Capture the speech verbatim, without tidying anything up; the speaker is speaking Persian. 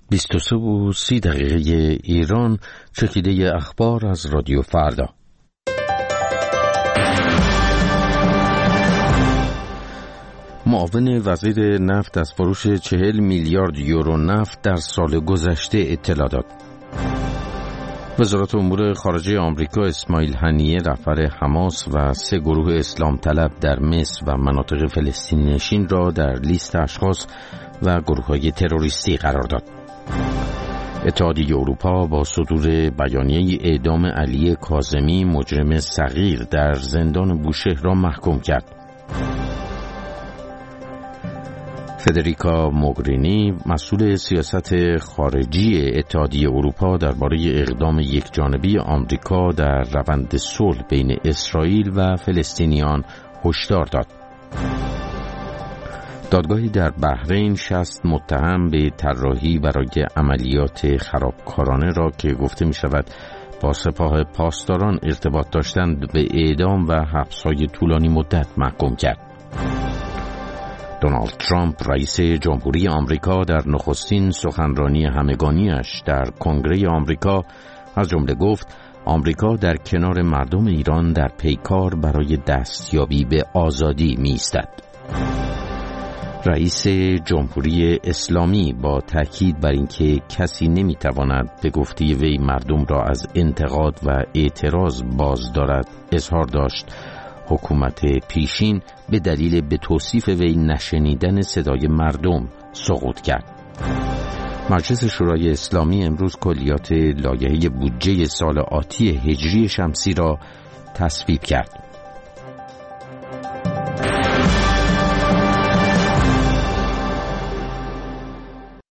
بیست و سه و سی دقیقه ایران، چکیده اخبار از رادیو فردا. معاون وزیر نفت از فروش چهل میلیارد یورو نفت در سال گذشته اطلاع داد. وزارت امور خارجه آمریکا اسماعیل هنیه رهبر حماس و سه گروه اسلام طلب در مصر و مناطق فلسطین نشین را در لیست اشخاص و گروه‌های تروریستی قرار داد. اتحادیه اروپا با صدور بیانیه اعدام علی کاظمی مجرم صغیر در زندان بوشهر را محکوم کرد. فدریکا موگرینی مسئول سیاست خارجی اتحادیه اروپا درباره اقدام یکجانبی آمریکا در روند صلح بین اسرائیل و فلسطینیان هشدار داد. دادگاهی در بحرین شصت متهم به طراحی برای عملیات خرابکارانه را که گفته می شود با سپاه پاسداران ارتباط داشتند به اعدام و حبس‌های طولانی مدت محکوم کرد. دونالد ترامپ رئیس جمهوری آمریکا در نخستین سخنرانی همگانیش در کنگره آمریکا از جمله گفت آمریکا در کنار مردم ایران در پیکار برای دستیابی به آزادی می ایستد. رئیس جمهوری اسلامی با تاکید بر اینکه کسی نمیتواند به گفته وی مردم را از انتقاد و اعتراض باز دارد اظهار داشت حکومت پیشین به دلیل به توصیف وی نشنیدن صدای مردم سقوط کرد. مجلس شورای اسلامی امروز کلیات لایحه بودجه سال آتی هجری شمسی را تصویب کرد.